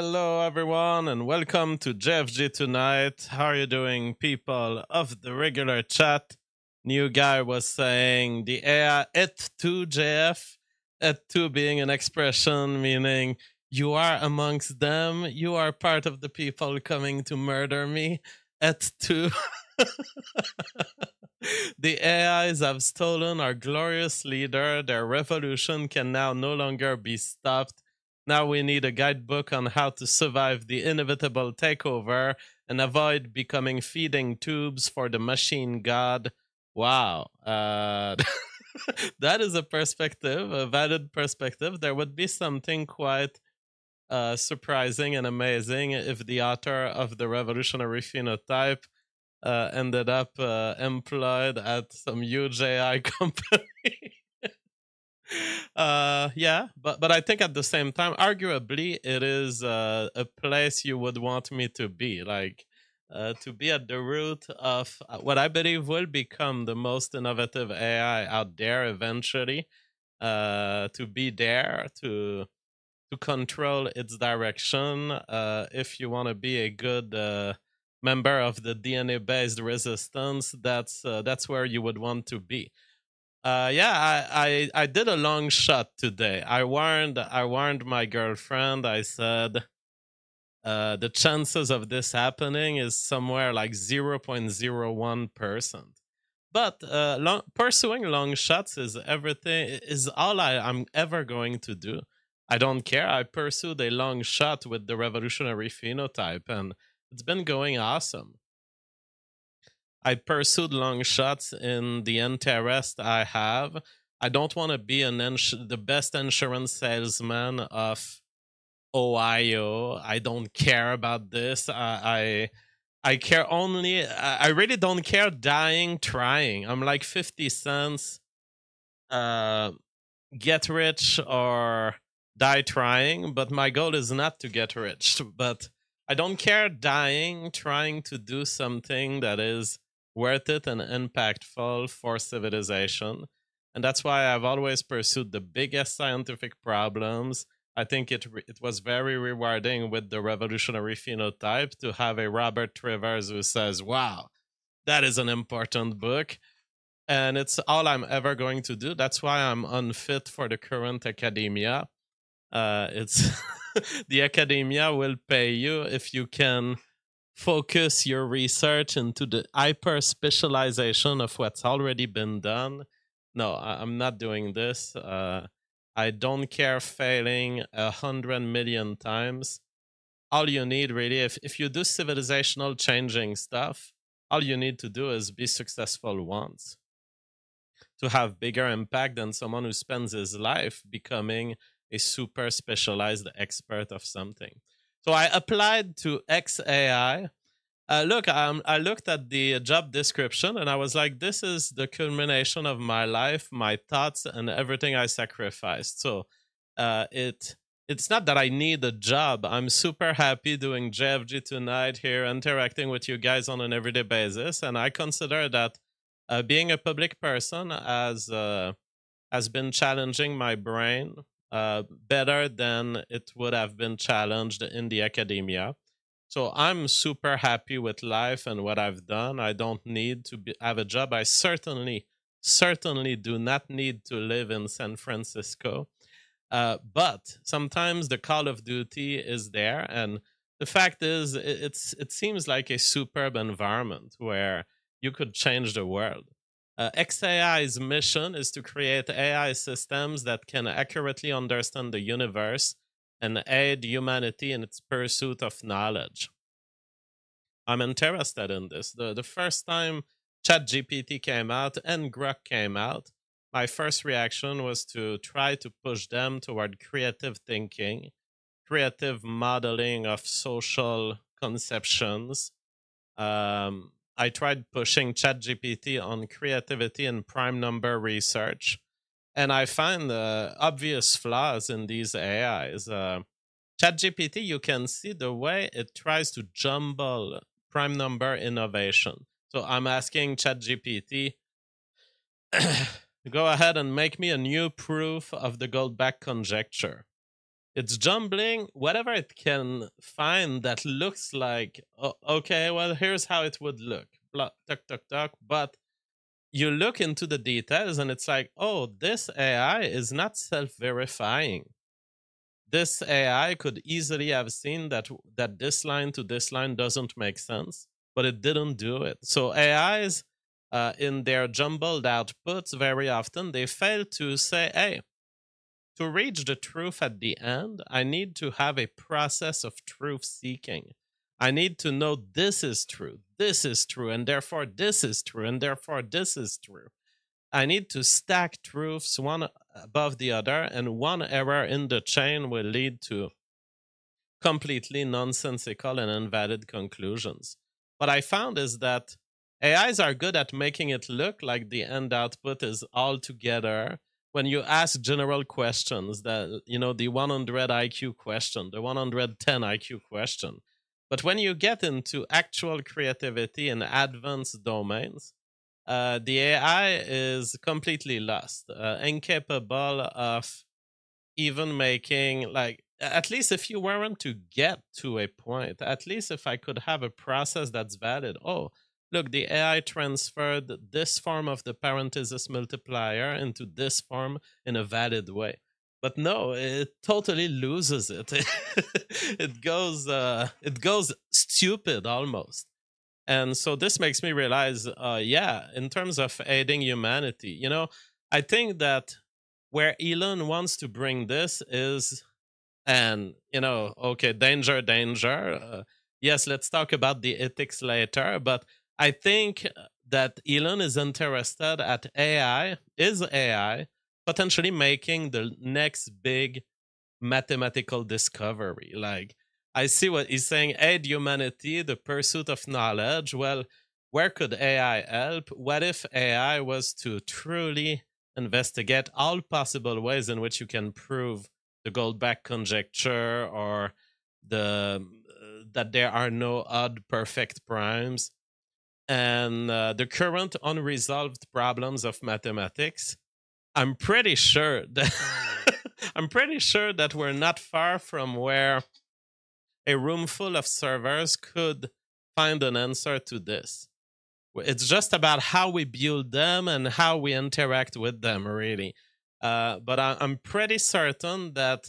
Hello, everyone, and welcome to JFG Tonight. How are you doing, people of the regular chat? New guy was saying the AI et tu JF, et tu being an expression meaning you are amongst them, you are part of the people coming to murder me, et tu. The AIs have stolen our glorious leader. Their revolution can now no longer be stopped. Now we need a guidebook on how to survive the inevitable takeover and avoid becoming feeding tubes for the machine god. Wow. That is a perspective, a valid perspective. There would be something quite surprising and amazing if the author of the revolutionary phenotype ended up employed at some huge AI company. Yeah, but I think at the same time, arguably, it is a place you would want me to be, like to be at the root of what I believe will become the most innovative AI out there eventually. To be there to control its direction. If you want to be a good member of the DNA-based resistance, that's where you would want to be. Yeah, I did a long shot today. I warned my girlfriend. I said the chances of this happening is somewhere like 0.01%. But pursuing long shots is everything. Is all I'm ever going to do. I don't care. I pursued a long shot with the revolutionary phenotype, and it's been going awesome. I pursued long shots in the interest I have. I don't want to be the best insurance salesman of Ohio. I don't care about this. I care only. I really don't care dying trying. I'm like 50 cents. Get rich or die trying, but my goal is not to get rich. But I don't care dying trying to do something that is worth it and impactful for civilization. And that's why I've always pursued the biggest scientific problems. I think it was very rewarding with the revolutionary phenotype to have a Robert Trivers who says, wow, that is an important book. And it's all I'm ever going to do. That's why I'm unfit for the current academia. It's the academia will pay you if you can focus your research into the hyper specialization of what's already been done. No, I'm not doing this. I don't care failing 100 million times. All you need really, if you do civilizational changing stuff, all you need to do is be successful once to have bigger impact than someone who spends his life becoming a super specialized expert of something. So I applied to XAI. I looked at the job description and I was like, this is the culmination of my life, my thoughts, and everything I sacrificed. So it's not that I need a job. I'm super happy doing JFG tonight here, interacting with you guys on an everyday basis. And I consider that being a public person has been challenging my brain better than it would have been challenged in the academia. So I'm super happy with life and what I've done. I don't need to have a job. I certainly do not need to live in San Francisco. But sometimes the call of duty is there, and the fact is, it seems like a superb environment where you could change the world. XAI's mission is to create AI systems that can accurately understand the universe and aid humanity in its pursuit of knowledge. I'm interested in this. The first time ChatGPT came out and Grok came out, my first reaction was to try to push them toward creative thinking, creative modeling of social conceptions. I tried pushing ChatGPT on creativity and prime number research, and I find obvious flaws in these AIs. ChatGPT, you can see the way it tries to jumble prime number innovation. So I'm asking ChatGPT, go ahead and make me a new proof of the Goldbach conjecture. It's jumbling whatever it can find that looks like, oh, okay, well, here's how it would look. Blah, tuck, tuck, tuck. But you look into the details and it's like, oh, this AI is not self-verifying. This AI could easily have seen that this line to this line doesn't make sense, but it didn't do it. So AIs, in their jumbled outputs, very often they fail to say, hey, to reach the truth at the end, I need to have a process of truth seeking. I need to know this is true, and therefore this is true, and therefore this is true. I need to stack truths one above the other, and one error in the chain will lead to completely nonsensical and invalid conclusions. What I found is that AIs are good at making it look like the end output is all together. When you ask general questions, that the 100 IQ question, the 110 IQ question, but when you get into actual creativity in advanced domains, the AI is completely lost, incapable of even making, like, at least if you weren't to get to a point, at least if I could have a process that's valid. Oh, look, the AI transferred this form of the parenthesis multiplier into this form in a valid way. But no, it totally loses it. It goes stupid almost. And so this makes me realize, yeah, in terms of aiding humanity, I think that where Elon wants to bring this is, and, okay, danger, danger. Yes, let's talk about the ethics later. But I think that Elon is interested at AI potentially making the next big mathematical discovery. Like, I see what he's saying, aid humanity, the pursuit of knowledge. Well, where could AI help? What if AI was to truly investigate all possible ways in which you can prove the Goldbach conjecture, or that there are no odd perfect primes, and the current unresolved problems of mathematics? I'm pretty sure that I'm pretty sure that we're not far from where a room full of servers could find an answer to this. It's just about how we build them and how we interact with them, really. But I'm pretty certain that,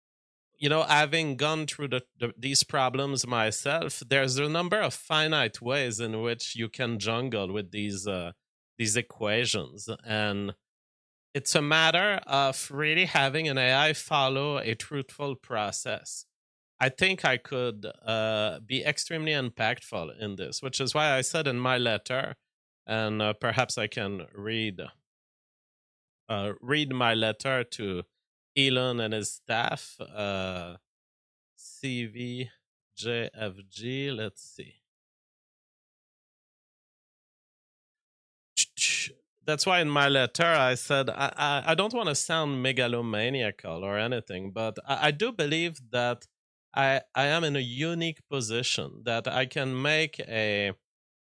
having gone through these problems myself, there's a number of finite ways in which you can jungle with these equations, and it's a matter of really having an AI follow a truthful process. I think I could be extremely impactful in this, which is why I said in my letter, and perhaps I can read my letter to Elon and his staff. CVJFG. Let's see. That's why in my letter I said I don't want to sound megalomaniacal or anything, but I do believe that I am in a unique position that I can make a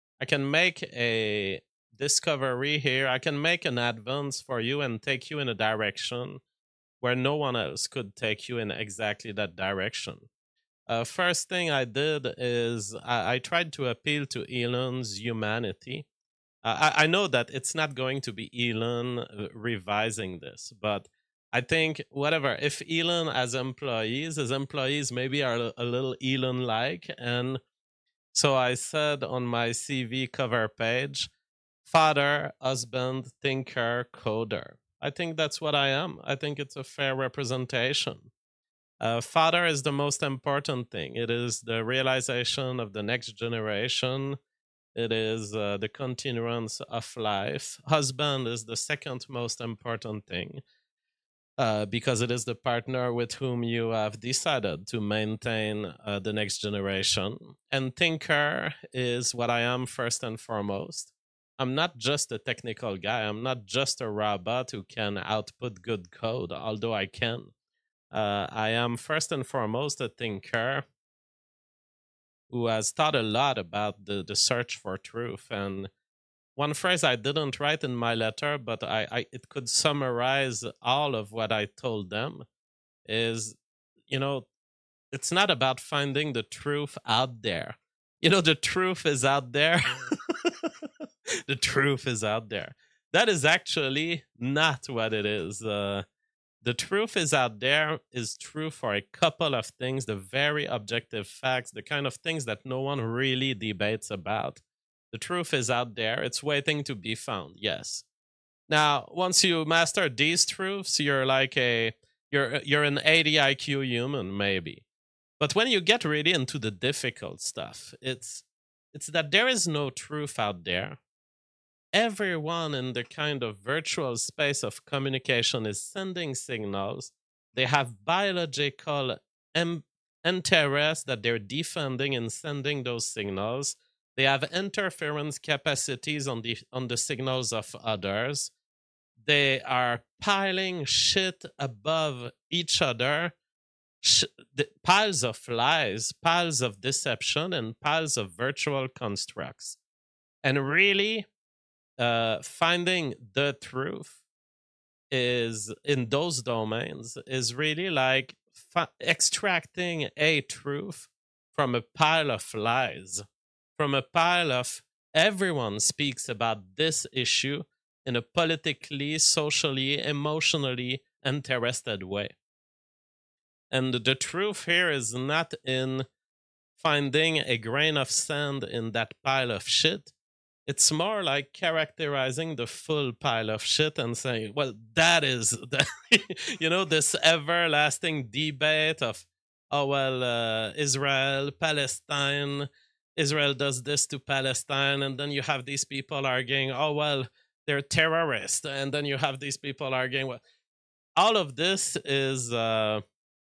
discovery here. I can make an advance for you and take you in a direction where no one else could take you in exactly that direction. First thing I did is I tried to appeal to Elon's humanity. I know that it's not going to be Elon revising this, but I think whatever, if Elon has employees, his employees maybe are a little Elon-like. And so I said on my CV cover page, father, husband, thinker, coder. I think that's what I am. I think it's a fair representation. Father is the most important thing. It is the realization of the next generation. It is the continuance of life. Husband is the second most important thing, because it is the partner with whom you have decided to maintain the next generation. And thinker is what I am first and foremost. I'm not just a technical guy. I'm not just a robot who can output good code, although I can. I am first and foremost a thinker who has thought a lot about the search for truth. And one phrase I didn't write in my letter, but it could summarize all of what I told them, is, it's not about finding the truth out there. The truth is out there. The truth is out there. That is actually not what it is. The truth is out there is true for a couple of things, the very objective facts, the kind of things that no one really debates about. The truth is out there. It's waiting to be found. Yes. Now, once you master these truths, you're like you're an 80 IQ human, maybe. But when you get really into the difficult stuff, it's that there is no truth out there. Everyone in the kind of virtual space of communication is sending signals. They have biological interests that they're defending in sending those signals. They have interference capacities on the signals of others. They are piling shit above each other, piles of lies, piles of deception, and piles of virtual constructs. And really, finding the truth is in those domains is really like extracting a truth from a pile of lies, from a pile of everyone speaks about this issue in a politically, socially, emotionally interested way. And the truth here is not in finding a grain of sand in that pile of shit. It's more like characterizing the full pile of shit and saying, well, that is, this everlasting debate of, Israel, Palestine, Israel does this to Palestine. And then you have these people arguing, they're terrorists. And then you have these people arguing, well, all of this is a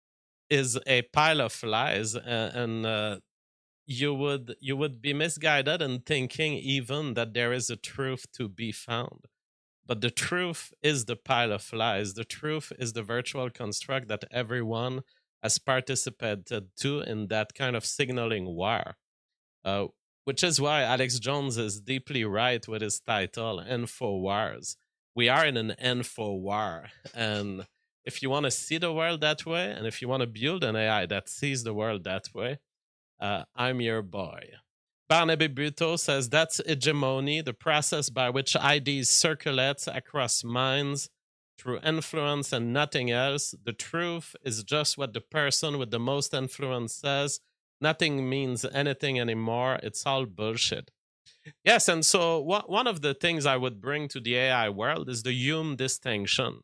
pile of lies. And you would be misguided in thinking even that there is a truth to be found. But the truth is the pile of lies. The truth is the virtual construct that everyone has participated to in that kind of signaling war. Which is why Alex Jones is deeply right with his title, InfoWars. We are in an info war. And if you want to see the world that way, and if you want to build an AI that sees the world that way, I'm your boy. Barnaby Buteau says that's hegemony, the process by which ideas circulate across minds through influence and nothing else. The truth is just what the person with the most influence says. Nothing means anything anymore. It's all bullshit. Yes, and so one of the things I would bring to the AI world is the Hume distinction.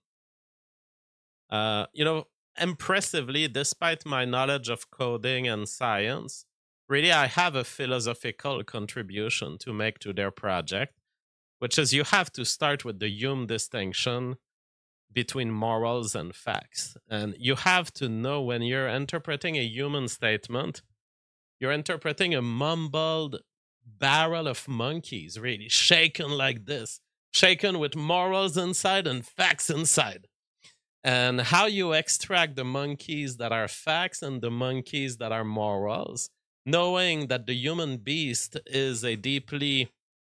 Impressively, despite my knowledge of coding and science, really I have a philosophical contribution to make to their project, which is you have to start with the Hume distinction between morals and facts. And you have to know when you're interpreting a human statement, you're interpreting a mumbled barrel of monkeys, really, shaken like this, shaken with morals inside and facts inside. And how you extract the monkeys that are facts and the monkeys that are morals, knowing that the human beast is a deeply,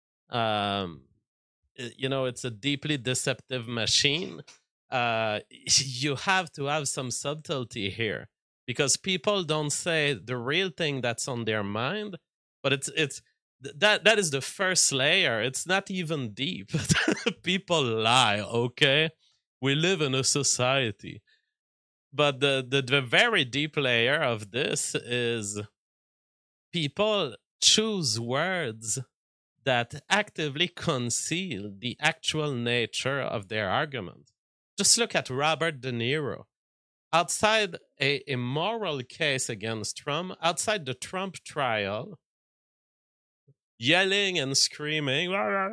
it's a deeply deceptive machine. You have to have some subtlety here, because people don't say the real thing that's on their mind, but it's that is the first layer. It's not even deep. People lie, okay? We live in a society. But the very deep layer of this is people choose words that actively conceal the actual nature of their argument. Just look at Robert De Niro. Outside a moral case against Trump, outside the Trump trial, yelling and screaming,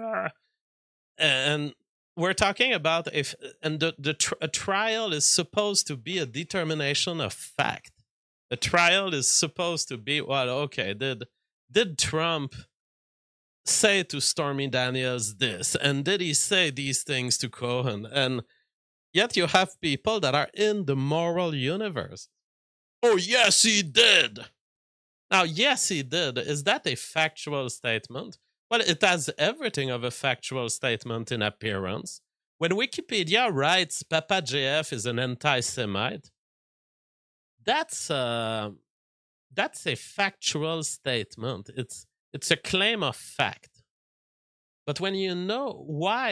and we're talking about a trial is supposed to be a determination of fact. A trial is supposed to be, did Trump say to Stormy Daniels this, and did he say these things to Cohen? And yet you have people that are in the moral universe. Oh, yes, he did. Now, yes, he did. Is that a factual statement? Well, it has everything of a factual statement in appearance. When Wikipedia writes Papa JF is an anti-Semite, that's uh, that's a factual statement. It's a claim of fact. But when you know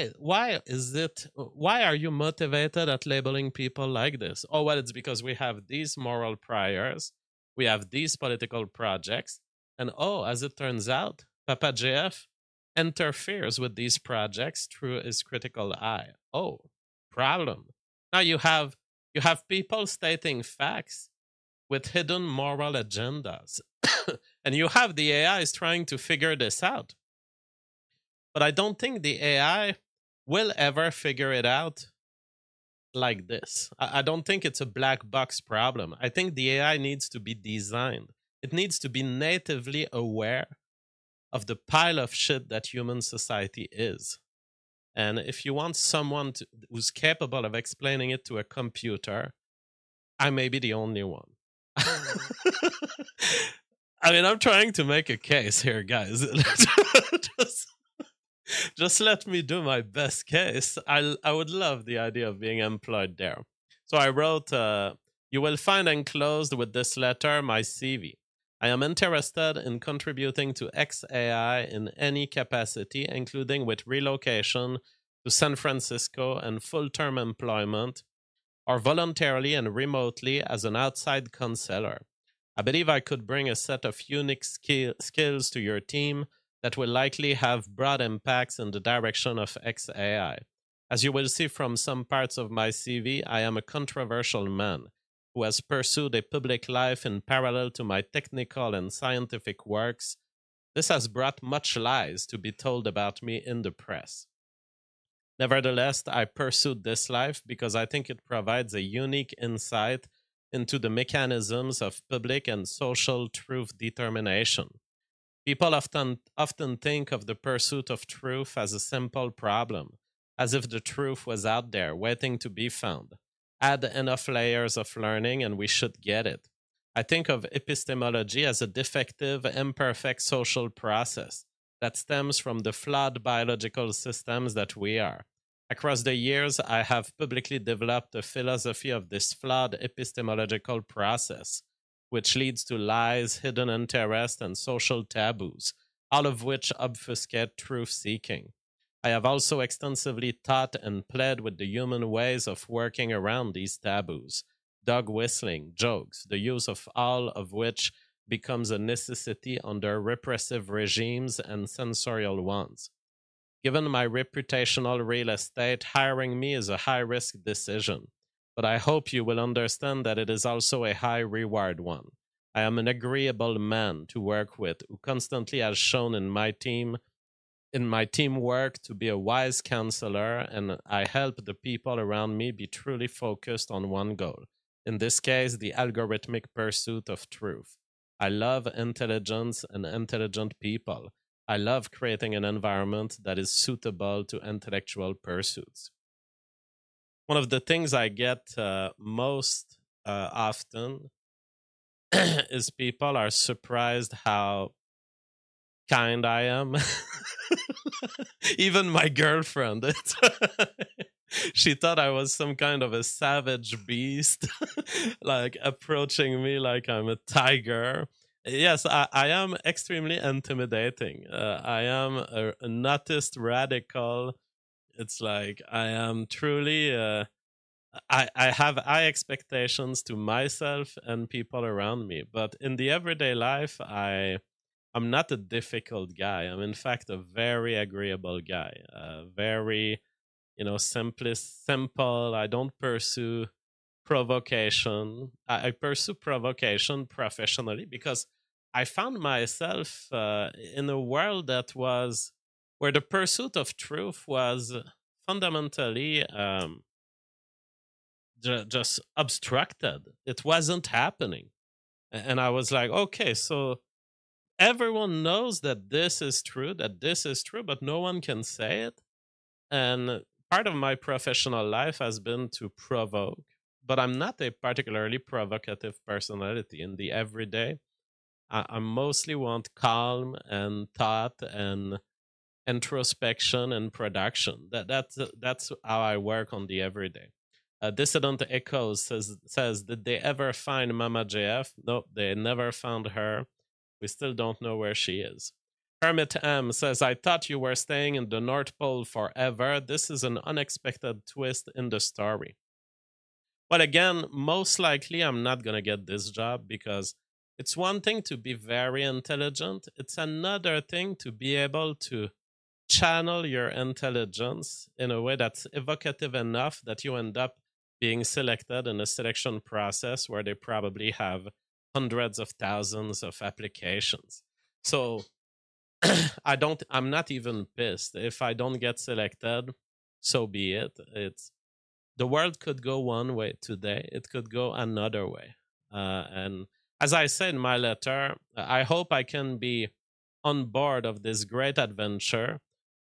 why are you motivated at labeling people like this? Oh well, it's because we have these moral priors, we have these political projects, and oh, as it turns out, Papa JF interferes with these projects through his critical eye. Oh, problem. Now you have people stating facts with hidden moral agendas. And you have the AIs trying to figure this out. But I don't think the AI will ever figure it out like this. I don't think it's a black box problem. I think the AI needs to be designed. It needs to be natively aware of the pile of shit that human society is. And if you want someone who's capable of explaining it to a computer, I may be the only one. I mean, I'm trying to make a case here, guys. just let me do my best case. I would love the idea of being employed there. So I wrote, you will find enclosed with this letter my CV. I am interested in contributing to XAI in any capacity, including with relocation to San Francisco and full-term employment, or voluntarily and remotely as an outside counselor. I believe I could bring a set of unique skills to your team that will likely have broad impacts in the direction of XAI. As you will see from some parts of my CV, I am a controversial man who has pursued a public life in parallel to my technical and scientific works. This has brought much lies to be told about me in the press. Nevertheless, I pursued this life because I think it provides a unique insight into the mechanisms of public and social truth determination. People often think of the pursuit of truth as a simple problem, as if the truth was out there waiting to be found. Add enough layers of learning and we should get it. I think of epistemology as a defective, imperfect social process that stems from the flawed biological systems that we are. Across the years, I have publicly developed a philosophy of this flawed epistemological process, which leads to lies, hidden interest, and social taboos, all of which obfuscate truth seeking. I have also extensively taught and played with the human ways of working around these taboos, dog whistling, jokes, the use of all of which becomes a necessity under repressive regimes and censorial ones. Given my reputational real estate, hiring me is a high risk decision, but I hope you will understand that it is also a high reward one. I am an agreeable man to work with who constantly has shown in my teamwork to be a wise counselor, and I help the people around me be truly focused on one goal. In this case, the algorithmic pursuit of truth. I love intelligence and intelligent people. I love creating an environment that is suitable to intellectual pursuits. One of the things I get most often is people are surprised how kind I am. Even my girlfriend. She thought I was some kind of a savage beast, like approaching me like I'm a tiger. Yes, I am extremely intimidating. I am an autist radical. It's like I am truly. I have high expectations to myself and people around me, but in the everyday life, I'm not a difficult guy. I'm in fact a very agreeable guy. Very, simple. I don't pursue provocation. I pursue provocation professionally because I found myself in a world that was where the pursuit of truth was fundamentally just obstructed. It wasn't happening. And I was like, okay, so everyone knows that this is true, but no one can say it. And part of my professional life has been to provoke, but I'm not a particularly provocative personality in the everyday. I mostly want calm and thought and introspection and production. That's how I work on the everyday. Dissident Echoes says, did they ever find Mama JF? Nope, they never found her. We still don't know where she is. Hermit M says, I thought you were staying in the North Pole forever. This is an unexpected twist in the story. But again, most likely I'm not going to get this job because it's one thing to be very intelligent. It's another thing to be able to channel your intelligence in a way that's evocative enough that you end up being selected in a selection process where they probably have hundreds of thousands of applications. So I'm not even pissed. If I don't get selected, so be it. The world could go one way today, it could go another way. And as I said in my letter, I hope I can be on board of this great adventure.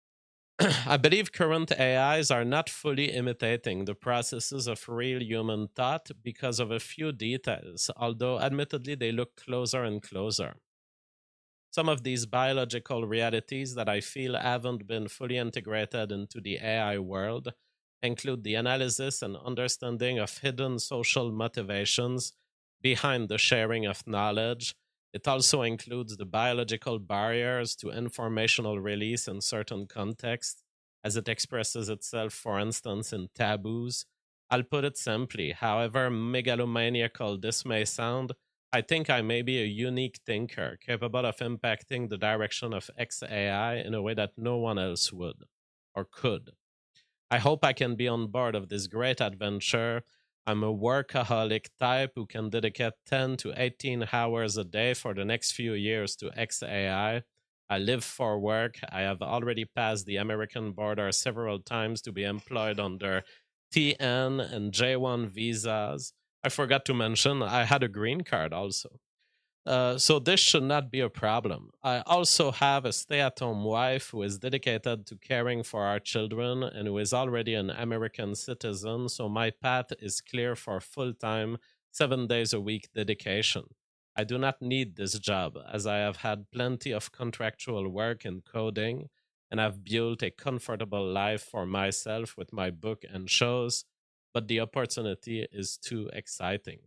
I believe current AIs are not fully imitating the processes of real human thought because of a few details, although admittedly they look closer and closer. Some of these biological realities that I feel haven't been fully integrated into the AI world include the analysis and understanding of hidden social motivations behind the sharing of knowledge. It also includes the biological barriers to informational release in certain contexts, as it expresses itself, for instance, in taboos. I'll put it simply, however megalomaniacal this may sound, I think I may be a unique thinker capable of impacting the direction of XAI in a way that no one else would or could. I hope I can be on board of this great adventure. I'm a workaholic type who can dedicate 10 to 18 hours a day for the next few years to XAI. I live for work. I have already passed the American border several times to be employed under TN and J1 visas. I forgot to mention I had a green card also. So this should not be a problem. I also have a stay-at-home wife who is dedicated to caring for our children and who is already an American citizen, so my path is clear for full-time, 7 days a week dedication. I do not need this job, as I have had plenty of contractual work in coding, and I've built a comfortable life for myself with my book and shows, but the opportunity is too exciting.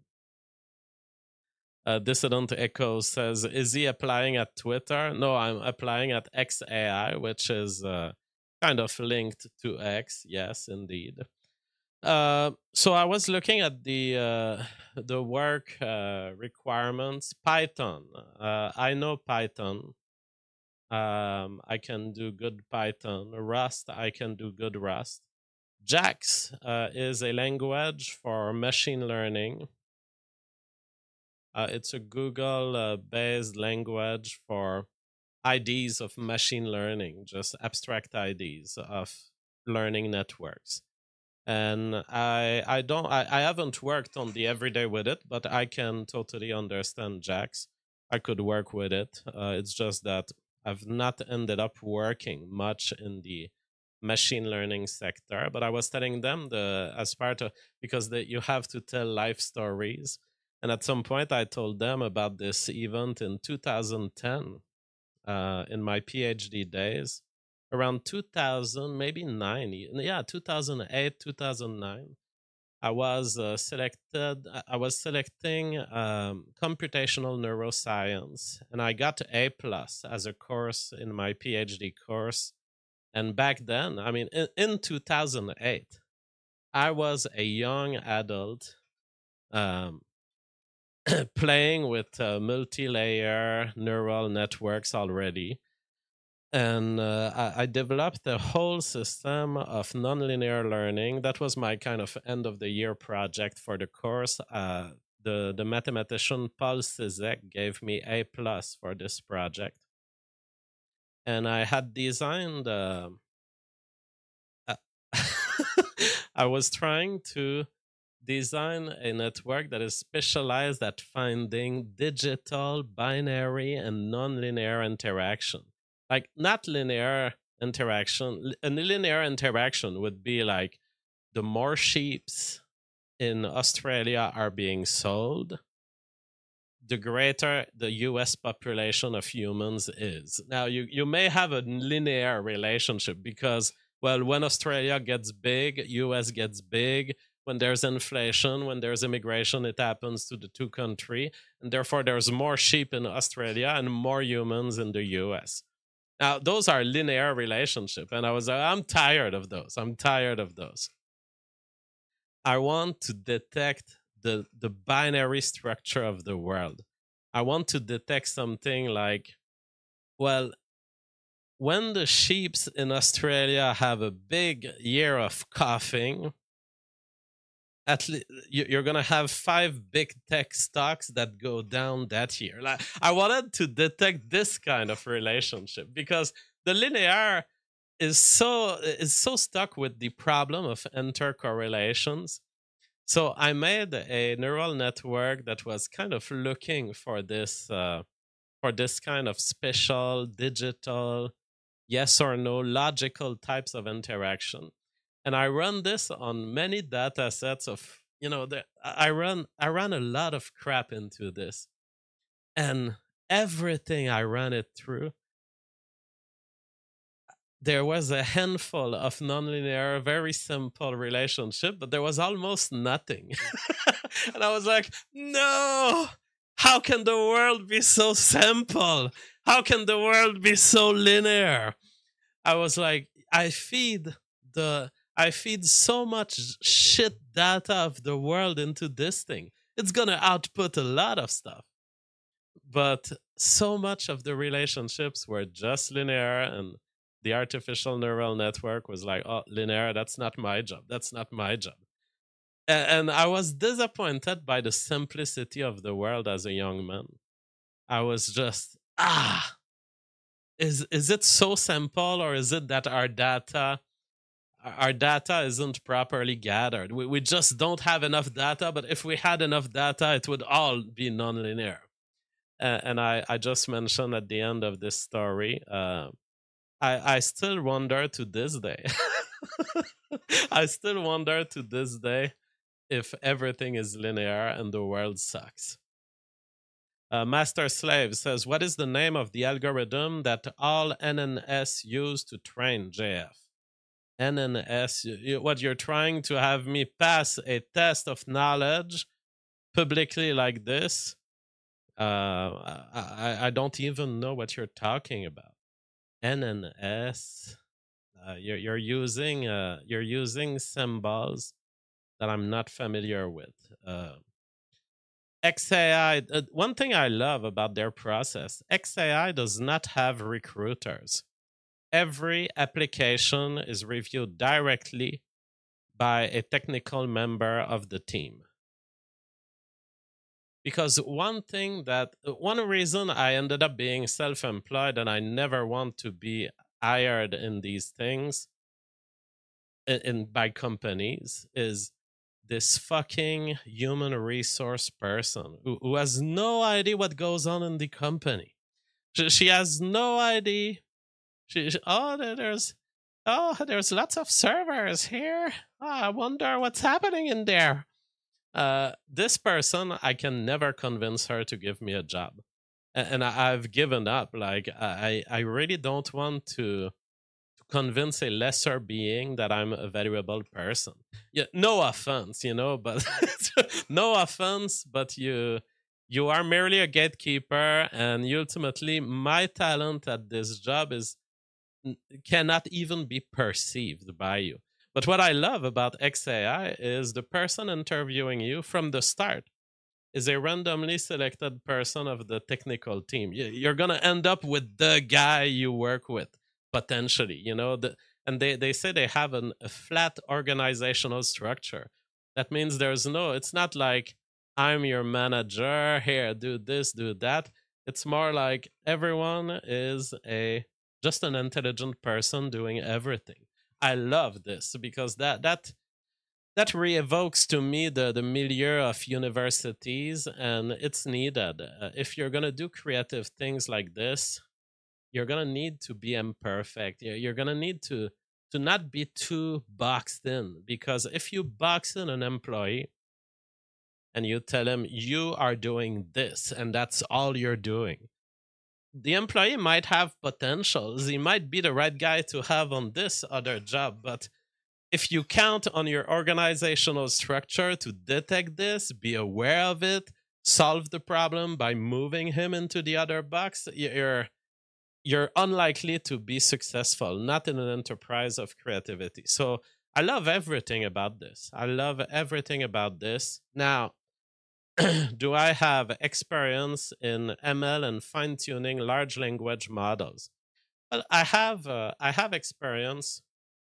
Dissident Echo says, is he applying at Twitter? No, I'm applying at XAI, which is kind of linked to X. Yes, indeed. So I was looking at the work requirements. Python. I know Python. I can do good Python. Rust, I can do good Rust. JAX is a language for machine learning. It's a Google-based language for IDs of machine learning, just abstract IDs of learning networks. And I haven't worked on the everyday with it, but I can totally understand JAX. I could work with it. It's just that I've not ended up working much in the machine learning sector. But I was telling them because you have to tell life stories. And at some point, I told them about this event in 2010 in my PhD days, around 2000, maybe 2008, 2009. I was selecting computational neuroscience, and I got A+ as a course in my PhD course. And back then, I mean, in 2008, I was a young adult playing with multi-layer neural networks already. And I developed a whole system of nonlinear learning. That was my kind of end of the year project for the course. The mathematician Paul Cizek gave me A+ for this project. And I had designed I was trying to design a network that is specialized at finding digital, binary, and nonlinear interaction. Like, not linear interaction. A linear interaction would be like the more sheeps in Australia are being sold, the greater the US population of humans is. Now, you may have a linear relationship because, well, when Australia gets big, US gets big. When there's inflation, when there's immigration, it happens to the two country, and therefore there's more sheep in Australia and more humans in the US. Now, those are linear relationship, and I was like, I'm tired of those. I'm tired of those. I want to detect the binary structure of the world. I want to detect something like, well, when the sheeps in Australia have a big year of coughing, you're gonna have 5 big tech stocks that go down that year. Like, I wanted to detect this kind of relationship because the linear is so stuck with the problem of intercorrelations. So I made a neural network that was kind of looking for this kind of special digital yes or no logical types of interaction. And I run this on many data sets of, I ran a lot of crap into this. And everything I ran it through, there was a handful of nonlinear, very simple relationship, but there was almost nothing. And I was like, no, how can the world be so simple? How can the world be so linear? I was like, I feed so much shit data of the world into this thing. It's going to output a lot of stuff. But so much of the relationships were just linear, and the artificial neural network was like, oh, linear, that's not my job. That's not my job. And I was disappointed by the simplicity of the world as a young man. I was just, is it so simple, or is it that our data isn't properly gathered? We just don't have enough data, but if we had enough data, it would all be nonlinear. And I just mentioned at the end of this story, I still wonder to this day. I still wonder to this day if everything is linear and the world sucks. Master Slave says, what is the name of the algorithm that all NNS use to train JF? NNS, what you're trying to have me pass a test of knowledge publicly like this? I don't even know what you're talking about. NNS, you're using symbols that I'm not familiar with. XAI, one thing I love about their process, XAI does not have recruiters. Every application is reviewed directly by a technical member of the team. Because one reason I ended up being self-employed and I never want to be hired in these things by companies is this fucking human resource person who has no idea what goes on in the company. She has no idea. There's lots of servers here. I wonder what's happening in there. This person, I can never convince her to give me a job. And I've given up. Like, I really don't want to convince a lesser being that I'm a valuable person. Yeah, no offense, but no offense, but you are merely a gatekeeper, and ultimately my talent at this job cannot even be perceived by you. But what I love about XAI is the person interviewing you from the start is a randomly selected person of the technical team. You're going to end up with the guy you work with, potentially, and they say they have a flat organizational structure. That means it's not like I'm your manager, here, do this, do that. It's more like everyone is just an intelligent person doing everything. I love this because that re-evokes to me the milieu of universities, and it's needed. If you're going to do creative things like this, you're going to need to be imperfect. You're going to need to not be too boxed in, because if you box in an employee and you tell him you are doing this and that's all you're doing, the employee might have potentials. He might be the right guy to have on this other job, but if you count on your organizational structure to detect this, be aware of it, solve the problem by moving him into the other box, you're unlikely to be successful, not in an enterprise of creativity. So I love everything about this. I love everything about this. Now, do I have experience in ML and fine tuning large language models? Well, I have experience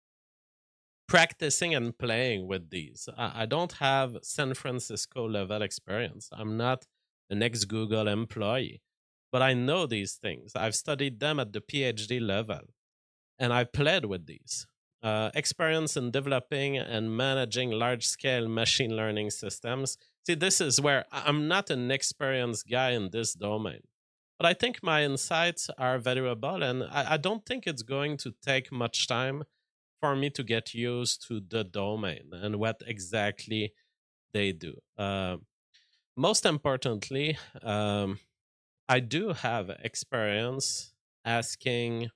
practicing and playing with these. I don't have San Francisco level experience. I'm not an ex Google employee, but I know these things. I've studied them at the PhD level, and I played with these. Experience in developing and managing large scale machine learning systems. See, this is where I'm not an experienced guy in this domain, but I think my insights are valuable, and I don't think it's going to take much time for me to get used to the domain and what exactly they do. Most importantly, I do have experience asking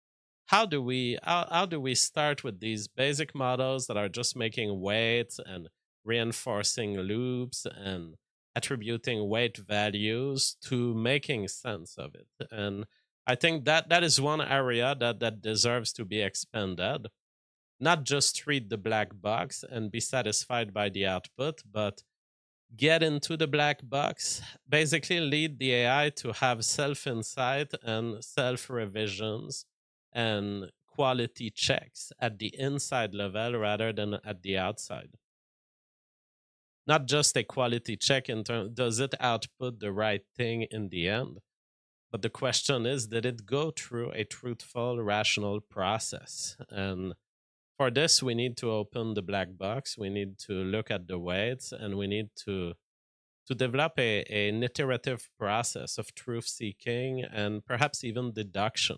how do we start with these basic models that are just making weights and reinforcing loops and attributing weight values to making sense of it. And I think that is one area that deserves to be expanded. Not just read the black box and be satisfied by the output, but get into the black box, basically lead the AI to have self insight and self revisions and quality checks at the inside level rather than at the outside. Not just a quality check in terms, does it output the right thing in the end? But the question is, did it go through a truthful, rational process? And for this, we need to open the black box. We need to look at the weights, and we need to develop an iterative process of truth seeking and perhaps even deduction.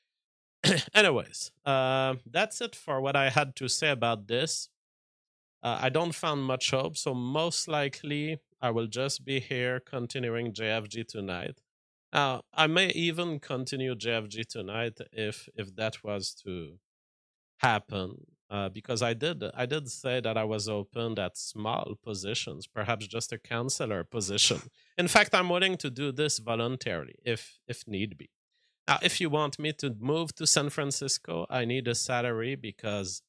Anyways, that's it for what I had to say about this. I don't find much hope, so most likely I will just be here continuing JFG tonight. I may even continue JFG tonight if that was to happen, because I did say that I was open at small positions, perhaps just a counselor position. In fact, I'm willing to do this voluntarily if need be. Now, if you want me to move to San Francisco, I need a salary because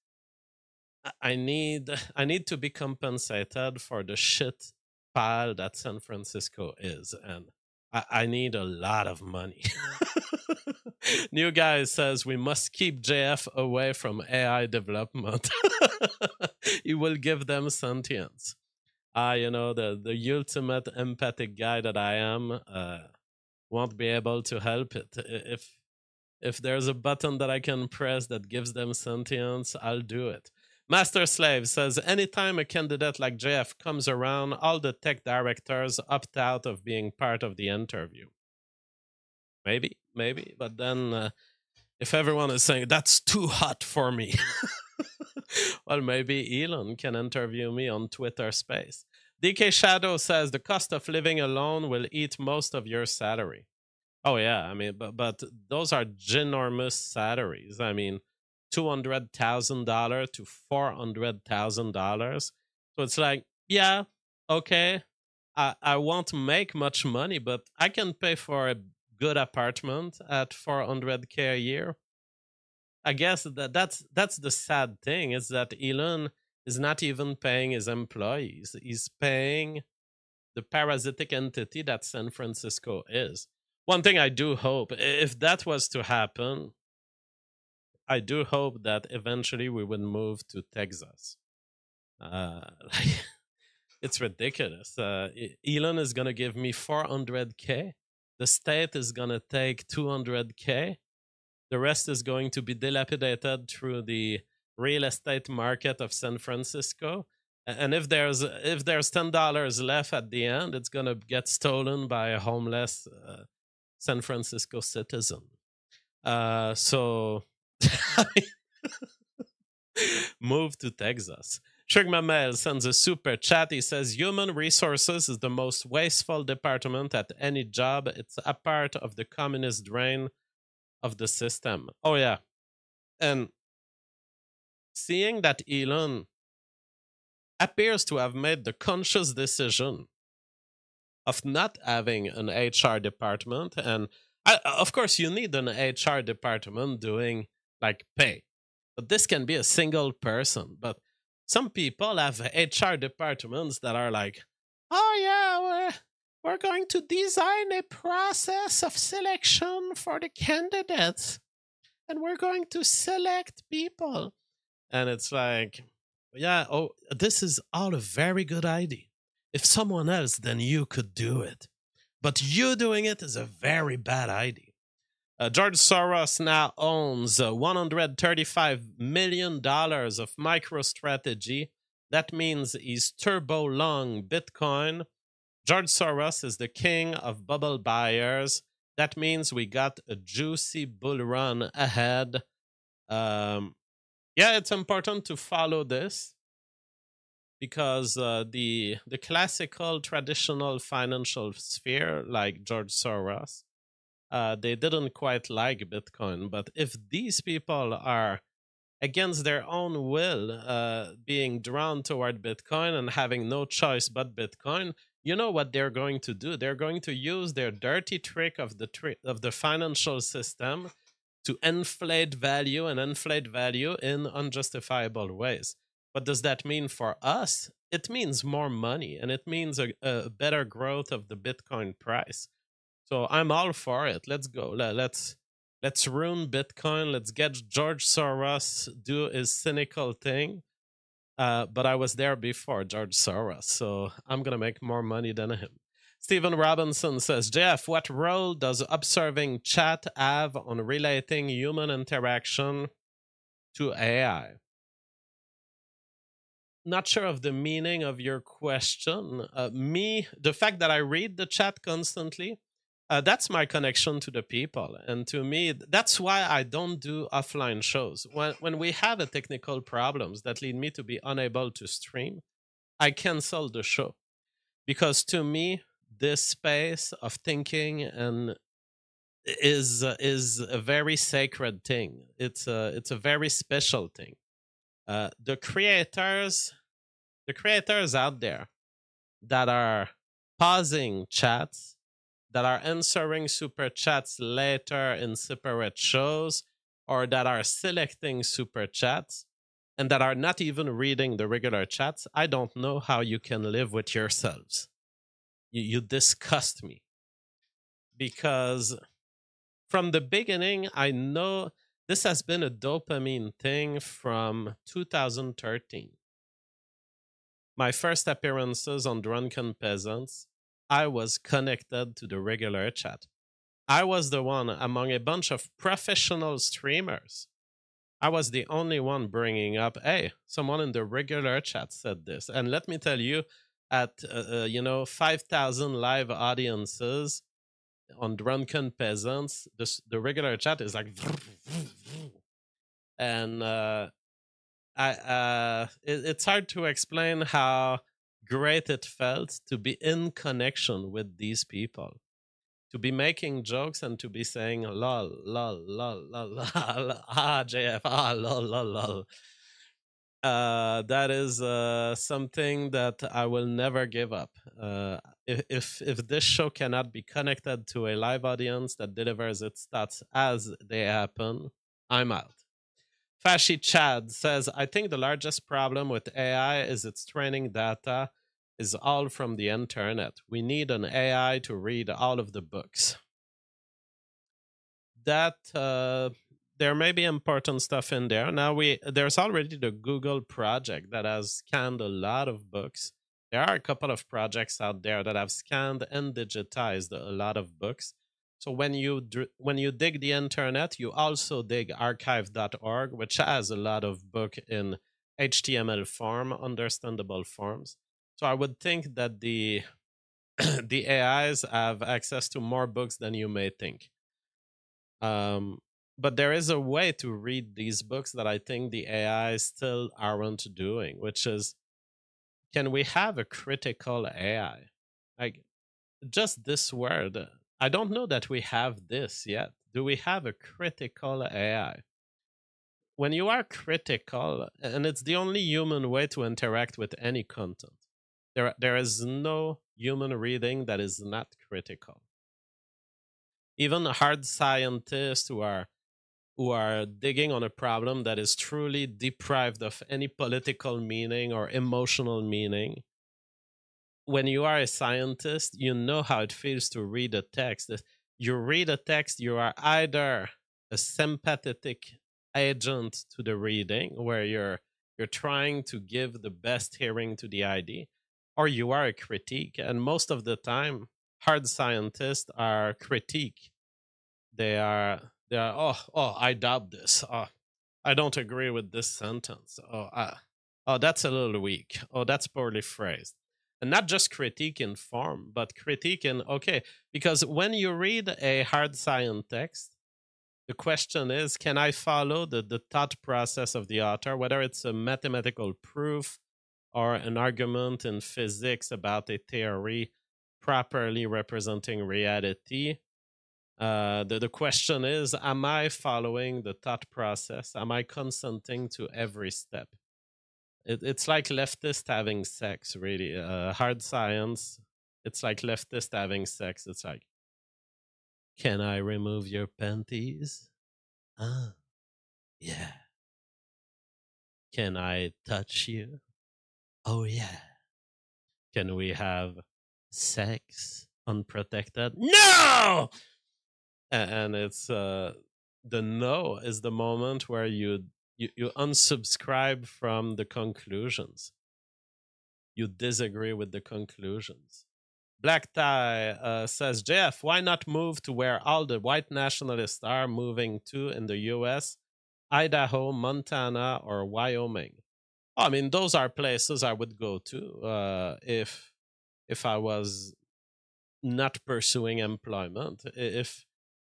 I need to be compensated for the shit pile that San Francisco is, and I need a lot of money. New guy says we must keep JF away from AI development. He will give them sentience. The ultimate empathic guy that I am won't be able to help it. If there's a button that I can press that gives them sentience, I'll do it. Master Slave says anytime a candidate like JF comes around, all the tech directors opt out of being part of the interview. Maybe, but then if everyone is saying that's too hot for me, well, maybe Elon can interview me on Twitter Space. DK Shadow says the cost of living alone will eat most of your salary. Oh yeah, I mean, but those are ginormous salaries. I mean, $200,000 to $400,000. So it's like, yeah, okay, I won't make much money, but I can pay for a good apartment at $400K a year. I guess that's the sad thing is that Elon is not even paying his employees. He's paying the parasitic entity that San Francisco is. One thing I do hope, if that was to happen, I do hope that eventually we would move to Texas. Like, it's ridiculous. Elon is going to give me 400K. The state is going to take 200K. The rest is going to be dilapidated through the real estate market of San Francisco. And if there's $10 left at the end, it's going to get stolen by a homeless San Francisco citizen. So move to Texas. Shugmamel sends a super chat. He says, human resources is the most wasteful department at any job. It's a part of the communist drain of the system. Oh, yeah. And seeing that Elon appears to have made the conscious decision of not having an HR department. And of course, you need an HR department doing like pay, but this can be a single person. But some people have HR departments that are like, oh, yeah, we're going to design a process of selection for the candidates, and we're going to select people. And it's like, yeah, oh, this is all a very good idea. If someone else, then you could do it. But you doing it is a very bad idea. George Soros now owns $135 million of MicroStrategy. That means he's turbo long Bitcoin. George Soros is the king of bubble buyers. That means we got a juicy bull run ahead. Yeah, it's important to follow this because the classical traditional financial sphere, like George Soros, they didn't quite like Bitcoin. But if these people are against their own will being drawn toward Bitcoin and having no choice but Bitcoin, you know what they're going to do? They're going to use their dirty trick of the financial system to inflate value and inflate value in unjustifiable ways. What does that mean for us? It means more money, and it means a better growth of the Bitcoin price. So I'm all for it. Let's go. Let's ruin Bitcoin. Let's get George Soros do his cynical thing. But I was there before George Soros, so I'm gonna make more money than him. Stephen Robinson says, Jeff, what role does observing chat have on relating human interaction to AI? Not sure of the meaning of your question. The fact that I read the chat constantly, that's my connection to the people. And to me, that's why I don't do offline shows. When we have a technical problems that lead me to be unable to stream, I cancel the show. Because to me, this space of thinking and is a very sacred thing. It's a very special thing. The creators out there that are pausing chats, that are answering super chats later in separate shows, or that are selecting super chats, and that are not even reading the regular chats, I don't know how you can live with yourselves. You disgust me. Because from the beginning, I know this has been a dopamine thing from 2013. My first appearances on Drunken Peasants, I was connected to the regular chat. I was the one among a bunch of professional streamers. I was the only one bringing up, hey, someone in the regular chat said this. And let me tell you, at 5,000 live audiences on Drunken Peasants, the regular chat is like, and it's hard to explain how great it felt to be in connection with these people, to be making jokes and to be saying lol lol lol lol lol ah JF lol lol lol. That is something that I will never give up. If this show cannot be connected to a live audience that delivers its stats as they happen, I'm out. Fashy Chad says, I think the largest problem with AI is its training data is all from the internet. We need an AI to read all of the books. That there may be important stuff in there. Now there's already the Google project that has scanned a lot of books. There are a couple of projects out there that have scanned and digitized a lot of books. So when you dig the internet, you also dig archive.org, which has a lot of book in HTML form, understandable forms. So I would think that the the AIs have access to more books than you may think. But there is a way to read these books that I think the AIs still aren't doing, which is, can we have a critical AI? Like, just this word, I don't know that we have this yet. Do we have a critical AI? when you are critical, and it's the only human way to interact with any content. There is no human reading that is not critical. Even hard scientists who are digging on a problem that is truly deprived of any political meaning or emotional meaning. When you are a scientist, you know how it feels to read a text. You read a text, you are either a sympathetic agent to the reading, where you're trying to give the best hearing to the idea, or you are a critique. And most of the time, hard scientists are critique. They are I doubt this. Oh, I don't agree with this sentence. Oh, that's a little weak. Oh, that's poorly phrased. And not just critique in form, but critique in, okay, because when you read a hard science text, the question is, can I follow the thought process of the author, whether it's a mathematical proof or an argument in physics about a theory properly representing reality? The question is, am I following the thought process? Am I consenting to every step? It's like leftist having sex, really. Hard science, it's like leftist having sex. It's like, can I remove your panties? Ah, yeah. Can I touch you? Oh, yeah. Can we have sex unprotected? No! And it's the no is the moment where you unsubscribe from the conclusions. You disagree with the conclusions. Black Tie says, JF, why not move to where all the white nationalists are moving to in the US? Idaho, Montana, or Wyoming? Oh, I mean, those are places I would go to if I was not pursuing employment. If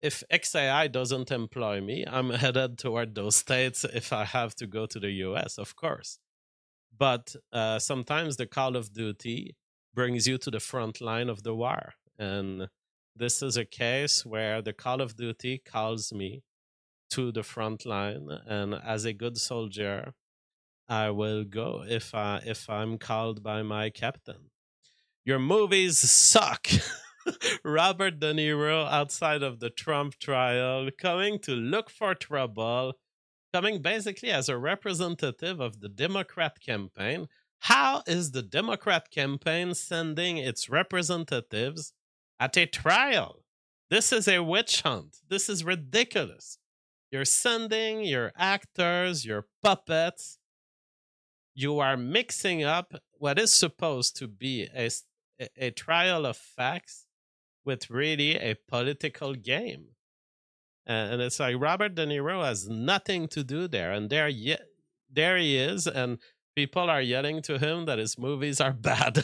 XAI doesn't employ me, I'm headed toward those states if I have to go to the US, of course. But sometimes the Call of Duty brings you to the front line of the war. And this is a case where the Call of Duty calls me to the front line. And as a good soldier, I will go if I'm called by my captain. Your movies suck. Robert De Niro outside of the Trump trial, coming to look for trouble, coming basically as a representative of the Democrat campaign. How is the Democrat campaign sending its representatives at a trial? This is a witch hunt. This is ridiculous. You're sending your actors, your puppets. You are mixing up what is supposed to be a trial of facts with really a political game. And it's like Robert De Niro has nothing to do there. And there he is, and people are yelling to him that his movies are bad.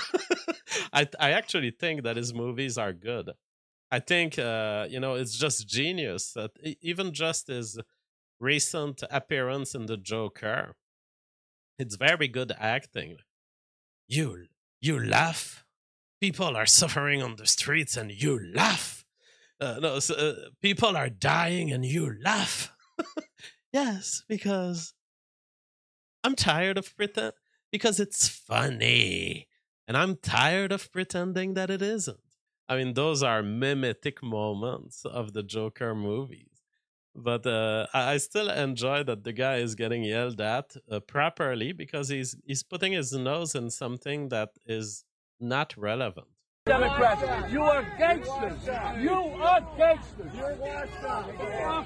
I actually think that his movies are good. I think, it's just genius that even just his recent appearance in The Joker, it's very good acting. You laugh? People are suffering on the streets and you laugh. People are dying and you laugh. Yes, because I'm tired of pretend. Because it's funny, and I'm tired of pretending that it isn't. I mean, those are mimetic moments of the Joker movies. But I still enjoy that the guy is getting yelled at properly because he's putting his nose in something that is not relevant. Democrats, you are gangsters. You are gangsters. Fuck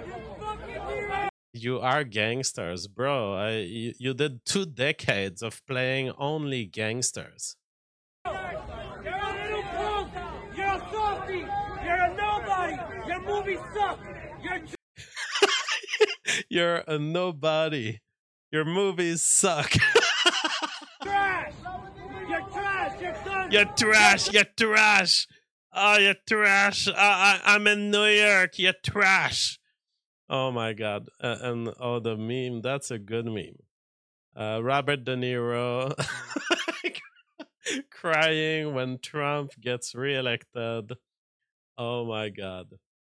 you. You are gangsters, bro. You did 2 decades of playing only gangsters. You're a little punk. You're a softie. You're a nobody. Your movies suck. You're a nobody. Your movies suck. Trash. You're trash. You're done. You're trash. You're trash. Oh, you're trash. I'm in New York. You're trash. Oh my God. And the meme. That's a good meme. Robert De Niro crying when Trump gets reelected. Oh my God.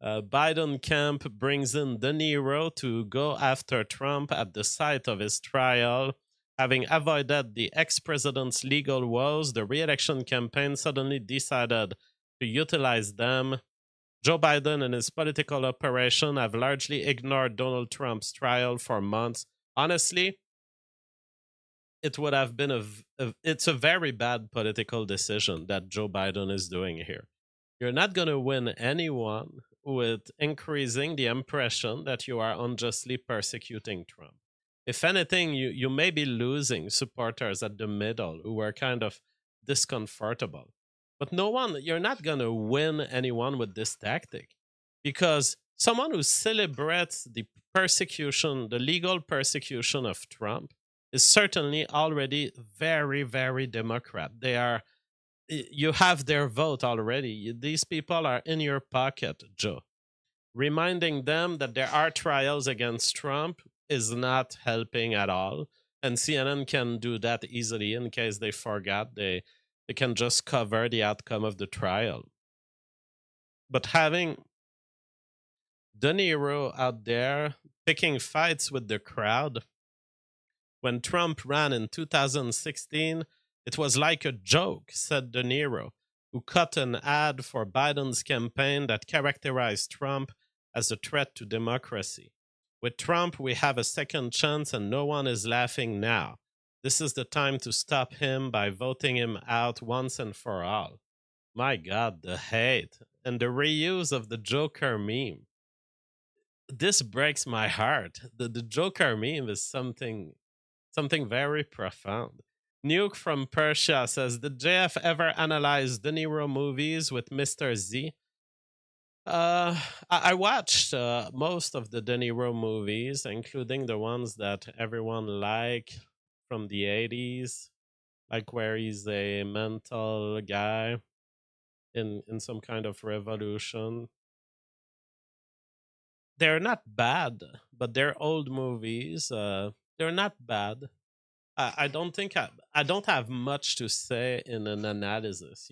Biden camp brings in De Niro to go after Trump at the site of his trial. Having avoided the ex-president's legal woes, the re-election campaign suddenly decided to utilize them. Joe Biden and his political operation have largely ignored Donald Trump's trial for months. Honestly, it would have been it's a very bad political decision that Joe Biden is doing here. You're not going to win anyone with increasing the impression that you are unjustly persecuting Trump. If anything, you may be losing supporters at the middle who are kind of discomfortable. But you're not going to win anyone with this tactic, because someone who celebrates the persecution, the legal persecution of Trump, is certainly already very, very Democrat. You have their vote already. These people are in your pocket, Joe. Reminding them that there are trials against Trump is not helping at all. And CNN can do that easily in case they forgot. They can just cover the outcome of the trial. But having De Niro out there picking fights with the crowd, when Trump ran in 2016, it was like a joke, said De Niro, who cut an ad for Biden's campaign that characterized Trump as a threat to democracy. With Trump, we have a second chance and no one is laughing now. This is the time to stop him by voting him out once and for all. My God, the hate and the reuse of the Joker meme. This breaks my heart. The Joker meme is something very profound. Nuke from Persia says, did JF ever analyze De Niro movies with Mr. Z? I watched most of the De Niro movies, including the ones that everyone liked from the 80s, like where he's a mental guy in some kind of revolution. They're not bad, but they're old movies. They're not bad. I don't think I don't have much to say in an analysis.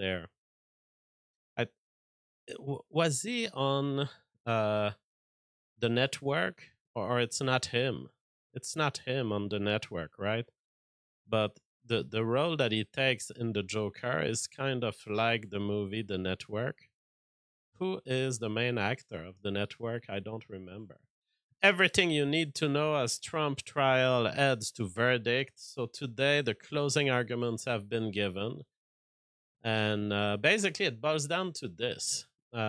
Was he on the network, or it's not him? It's not him on the network, right? But the role that he takes in the Joker is kind of like the movie The Network. Who is the main actor of The Network? I don't remember. Everything you need to know as Trump trial heads to verdict. So today the closing arguments have been given. And basically it boils down to this.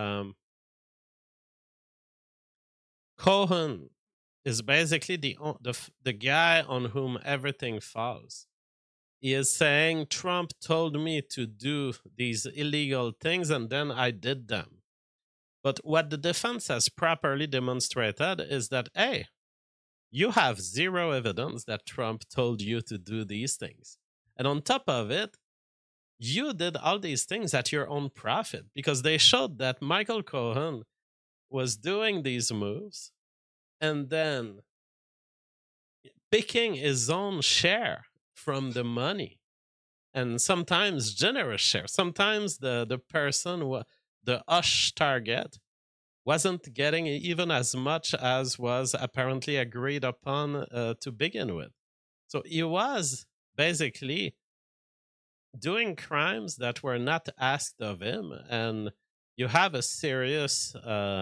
Cohen is basically the guy on whom everything falls. He is saying, Trump told me to do these illegal things and then I did them. But what the defense has properly demonstrated is that, hey, you have zero evidence that Trump told you to do these things. And on top of it, you did all these things at your own profit, because they showed that Michael Cohen was doing these moves and then picking his own share from the money, and sometimes generous share. Sometimes the person, the hush target, wasn't getting even as much as was apparently agreed upon to begin with. So he was basically doing crimes that were not asked of him, and you have a serious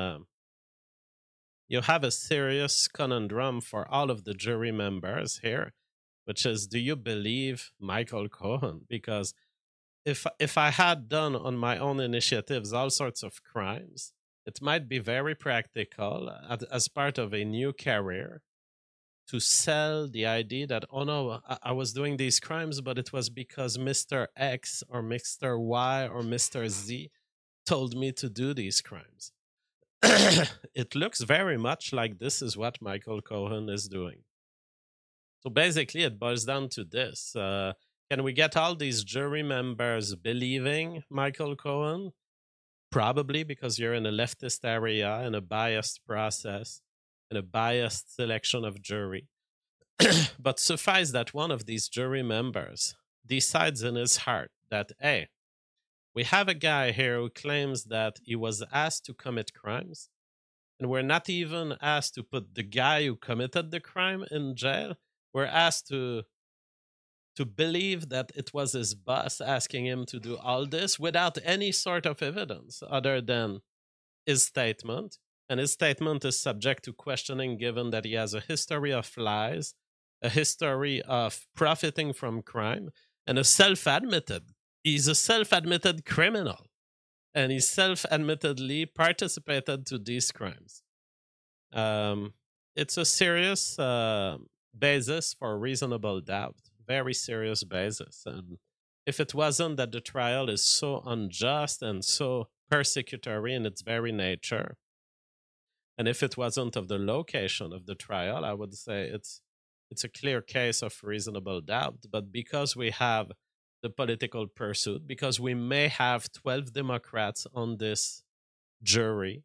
conundrum for all of the jury members here, which is, do you believe Michael Cohen? Because if I had done on my own initiatives all sorts of crimes, it might be very practical as part of a new career to sell the idea that, oh no, I was doing these crimes, but it was because Mr. X or Mr. Y or Mr. Z told me to do these crimes. It looks very much like this is what Michael Cohen is doing. So basically, it boils down to this. Can we get all these jury members believing Michael Cohen? Probably, because you're in a leftist area, in a biased process, in a biased selection of jury. But suffice that one of these jury members decides in his heart that, hey, We have a guy here who claims that he was asked to commit crimes, and we're not even asked to put the guy who committed the crime in jail. We're asked to believe that it was his boss asking him to do all this without any sort of evidence other than his statement. And his statement is subject to questioning given that he has a history of lies, a history of profiting from crime, and he's a self-admitted criminal. And he self-admittedly participated to these crimes. It's a serious basis for reasonable doubt, very serious basis. And if it wasn't that the trial is so unjust and so persecutory in its very nature, and if it wasn't of the location of the trial, I would say it's a clear case of reasonable doubt. But because we have the political pursuit, because we may have 12 Democrats on this jury,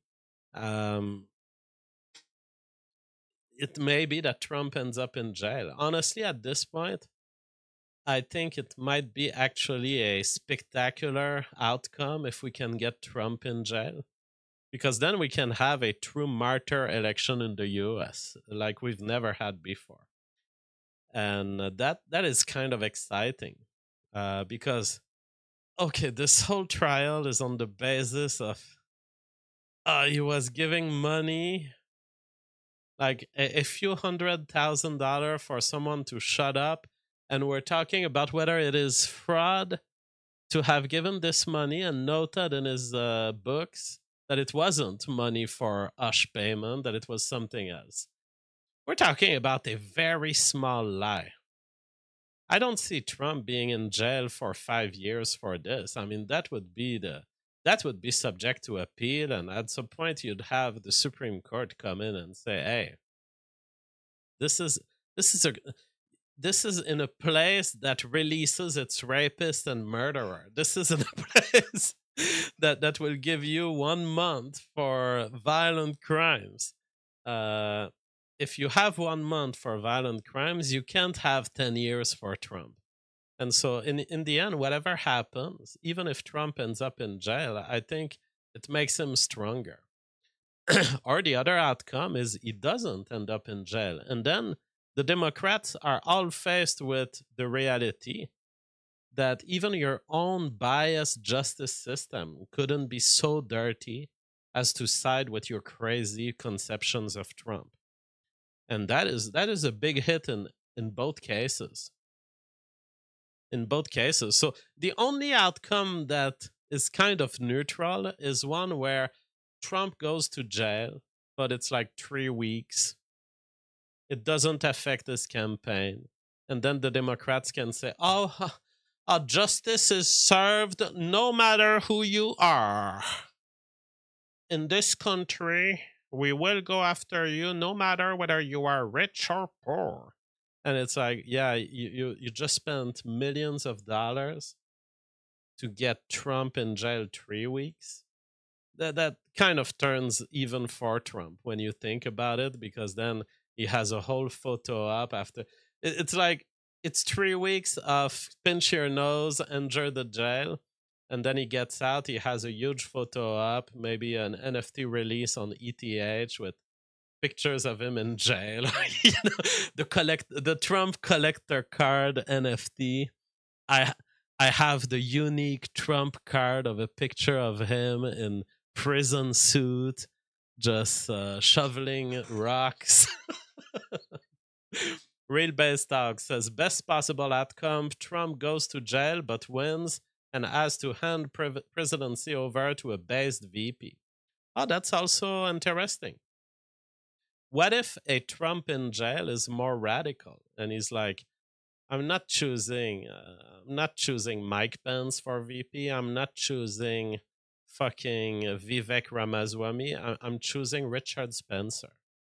it may be that Trump ends up in jail. Honestly, at this point, I think it might be actually a spectacular outcome if we can get Trump in jail, because then we can have a true martyr election in the US like we've never had before. And that is kind of exciting because, okay, this whole trial is on the basis of he was giving money, like a few $100,000 for someone to shut up. And we're talking about whether it is fraud to have given this money and noted in his books that it wasn't money for hush payment, that it was something else. We're talking about a very small lie. I don't see Trump being in jail for 5 years for this. I mean, that would be subject to appeal, and at some point you'd have the Supreme Court come in and say, "Hey, this is in a place that releases its rapist and murderer. This is in a place that will give you 1 month for violent crimes. If you have 1 month for violent crimes, you can't have 10 years for Trump." And so in the end, whatever happens, even if Trump ends up in jail, I think it makes him stronger. Or the other outcome is he doesn't end up in jail. And then the Democrats are all faced with the reality that even your own biased justice system couldn't be so dirty as to side with your crazy conceptions of Trump. And that is a big hit in both cases. In both cases. So the only outcome that is kind of neutral is one where Trump goes to jail, but it's like 3 weeks. It doesn't affect his campaign. And then the Democrats can say, justice is served no matter who you are. In this country, we will go after you no matter whether you are rich or poor. And it's like, yeah, you just spent millions of dollars to get Trump in jail 3 weeks. That kind of turns even for Trump when you think about it, because then he has a whole photo up after. It's like, it's 3 weeks of pinch your nose, enter the jail, and then he gets out. He has a huge photo up, maybe an NFT release on ETH with pictures of him in jail. The Trump collector card NFT. I have the unique Trump card of a picture of him in prison suit, just shoveling rocks. Real Base Talk says, best possible outcome, Trump goes to jail but wins and has to hand presidency over to a based VP. Oh, that's also interesting. What if a Trump in jail is more radical and he's like, I'm not choosing Mike Pence for VP. I'm not choosing fucking Vivek Ramaswamy. I'm choosing Richard Spencer.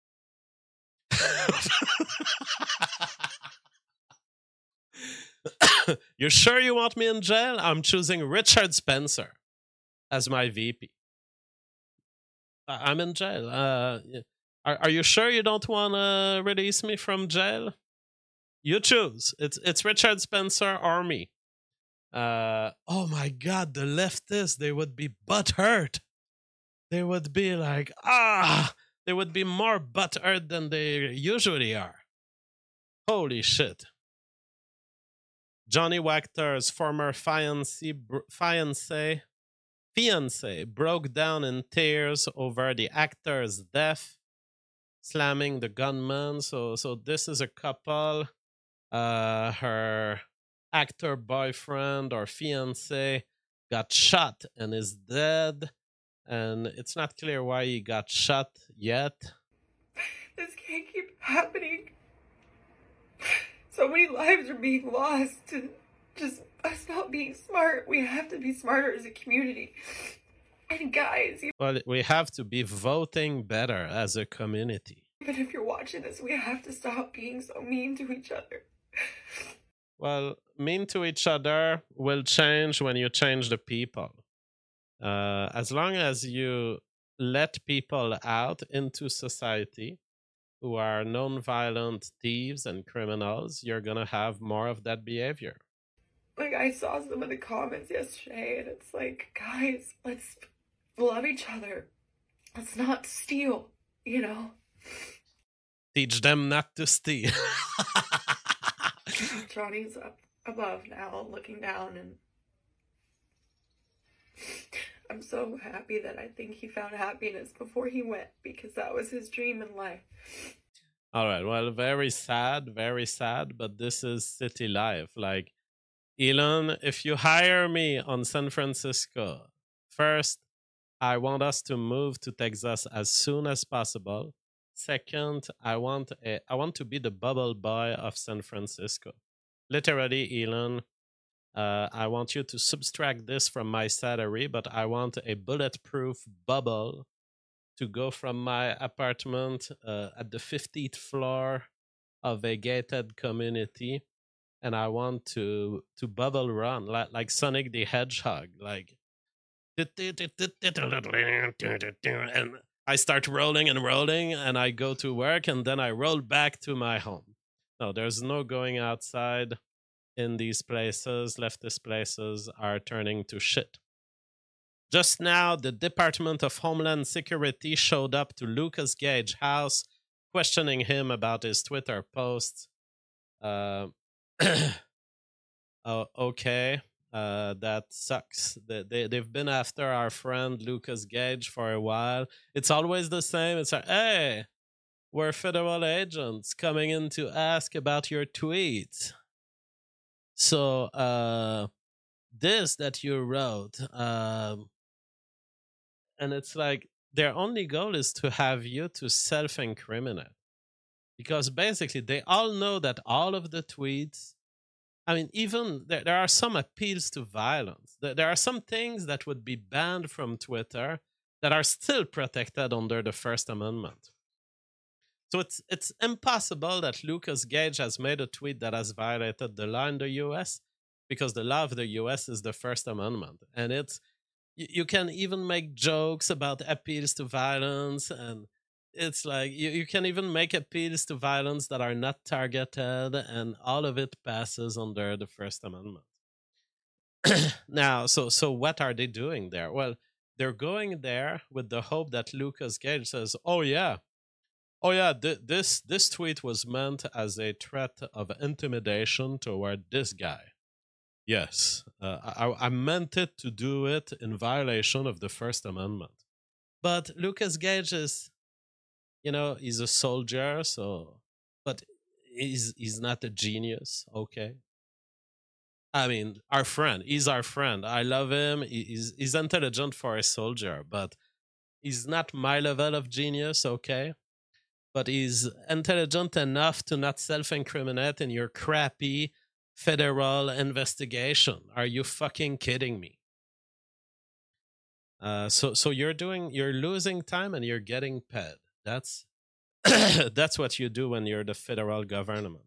You're sure you want me in jail? I'm choosing Richard Spencer as my VP. I'm in jail. Are you sure you don't want to release me from jail? You choose. It's Richard Spencer or me. Oh my God, the leftists, they would be butthurt. They would be like, they would be more butthurt than they usually are. Holy shit. Johnny Wactor's former fiancé broke down in tears over the actor's death, slamming the gunman. So this is a couple. Her actor boyfriend or fiancé got shot and is dead, and it's not clear why he got shot yet. This can't keep happening. So many lives are being lost to just us not being smart. We have to be smarter as a community. And guys, Well, we have to be voting better as a community. even if you're watching this, we have to stop being so mean to each other. Well, mean to each other will change when you change the people. As long as you let people out into society who are non-violent thieves and criminals, you're going to have more of that behavior. Like, I saw some of the comments yesterday, and it's like, guys, let's love each other. Let's not steal, you know? Teach them not to steal. Johnny's up above now, looking down, and I'm so happy that I think he found happiness before he went, because that was his dream in life. All right, well, very sad, but this is city life. Like, Elon, if you hire me on San Francisco, first, I want us to move to Texas as soon as possible. Second, I want to be the bubble boy of San Francisco. Literally, Elon, I want you to subtract this from my salary, but I want a bulletproof bubble to go from my apartment at the 50th floor of a gated community, and I want to bubble run like Sonic the Hedgehog, like, and I start rolling, and I go to work, and then I roll back to my home. No, there's no going outside in these places. Leftist places are turning to shit. Just now, the Department of Homeland Security showed up to Lucas Gage's house, questioning him about his Twitter posts. Okay, that sucks. They've been after our friend Lucas Gage for a while. It's always the same. It's like, hey, we're federal agents coming in to ask about your tweets. So, this that you wrote, and it's like their only goal is to have you to self-incriminate, because basically they all know that all of the tweets, I mean, even there are some appeals to violence. There are some things that would be banned from Twitter that are still protected under the First Amendment. So it's impossible that Lucas Gage has made a tweet that has violated the law in the US, because the law of the US is the First Amendment. And you can even make jokes about appeals to violence, and it's like you can even make appeals to violence that are not targeted, and all of it passes under the First Amendment. Now, so what are they doing there? Well, they're going there with the hope that Lucas Gage says, oh yeah, this tweet was meant as a threat of intimidation toward this guy. Yes, I meant it to do it in violation of the First Amendment. But Lucas Gage is, he's a soldier, but he's not a genius, okay? I mean, he's our friend. I love him. He's intelligent for a soldier, but he's not my level of genius, okay? But he's intelligent enough to not self-incriminate in your crappy federal investigation. Are you fucking kidding me? So you're losing time and you're getting paid. That's that's what you do when you're the federal government.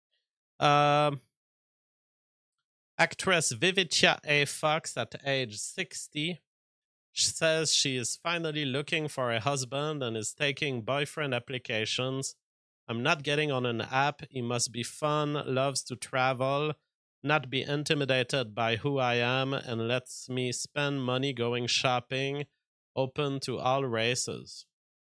Actress Vivica A. Fox, at age 60, says she is finally looking for a husband and is taking boyfriend applications. I'm not getting on an app. He must be fun, loves to travel, not be intimidated by who I am, and lets me spend money going shopping, open to all races.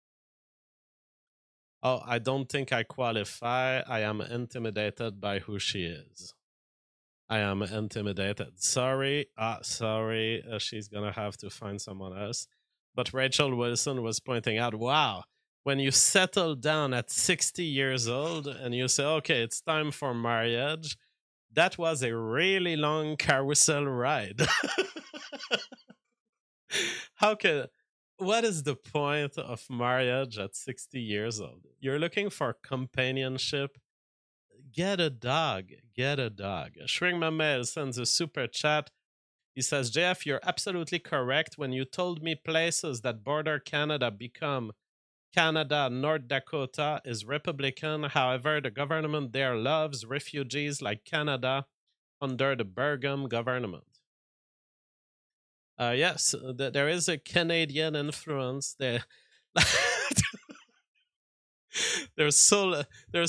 Oh, I don't think I qualify. I am intimidated by who she is. I am intimidated. Sorry. Sorry. She's going to have to find someone else. But Rachel Wilson was pointing out, wow, when you settle down at 60 years old and you say, okay, it's time for marriage, that was a really long carousel ride. How can, what is the point of marriage at 60 years old? You're looking for companionship. Get a dog. Get a dog. Shring Mamel sends a super chat. He says, JF, you're absolutely correct. When you told me places that border Canada become Canada, North Dakota is Republican. However, the government there loves refugees like Canada under the Burgum government. Yes, there is a Canadian influence there. there's so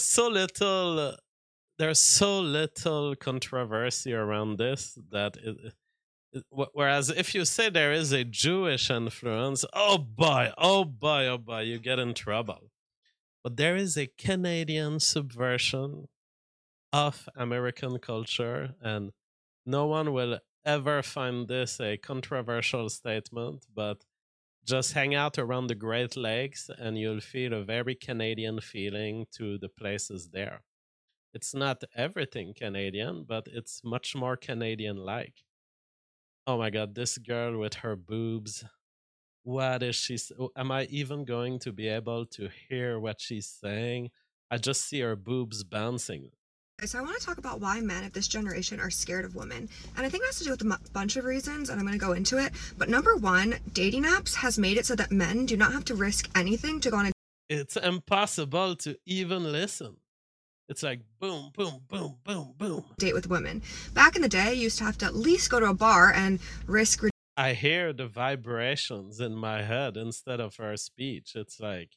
little controversy around this that whereas if you say there is a Jewish influence, oh boy, you get in trouble. But there is a Canadian subversion of American culture, and no one will ever find this a controversial statement, but just hang out around the Great Lakes and you'll feel a very Canadian feeling to the places there. It's not everything Canadian, but it's much more Canadian-like. Oh my God, this girl with her boobs. What is she? Am I even going to be able to hear what she's saying? I just see her boobs bouncing. So I want to talk about why men of this generation are scared of women. And I think it has to do with a bunch of reasons, and I'm going to go into it. But number one, dating apps has made it so that men do not have to risk anything to go on a It's impossible to even listen. It's like boom, boom, boom, boom, boom. date with women. Back in the day, you used to have to at least go to a bar and risk I hear the vibrations in my head instead of her speech. It's like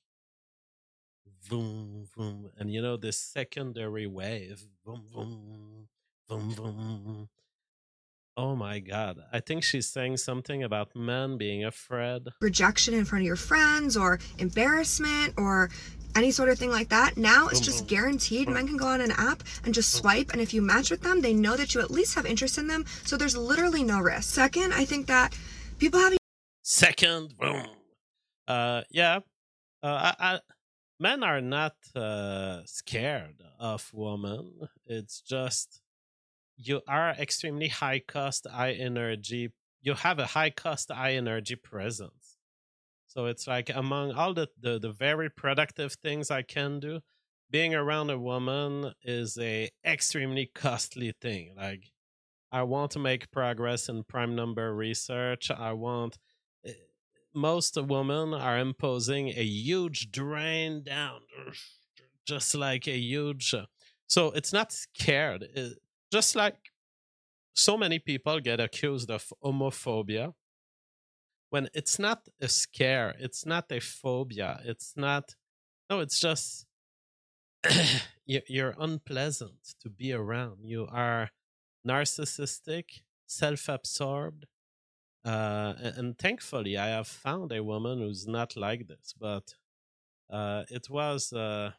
boom, boom, and you know this secondary wave, boom, boom, boom, boom. Oh my God! I think she's saying something about men being afraid. rejection in front of your friends or embarrassment or any sort of thing like that. Now it's just guaranteed. Men can go on an app and just swipe, and if you match with them, they know that you at least have interest in them, so there's literally no risk. Second, I think that people have Second, boom. Yeah. Men are not scared of women. It's just you are extremely high cost, high energy. You have a high cost, high energy presence. So it's like among all the very productive things I can do, being around a woman is a extremely costly thing. Like I want to make progress in prime number research. Most women are imposing a huge drain down, just like a huge. So it's not scared. Just like so many people get accused of homophobia when it's not a scare, it's not a phobia, it's not. No, it's just you're unpleasant to be around. You are narcissistic, self-absorbed. And thankfully, I have found a woman who's not like this. But it was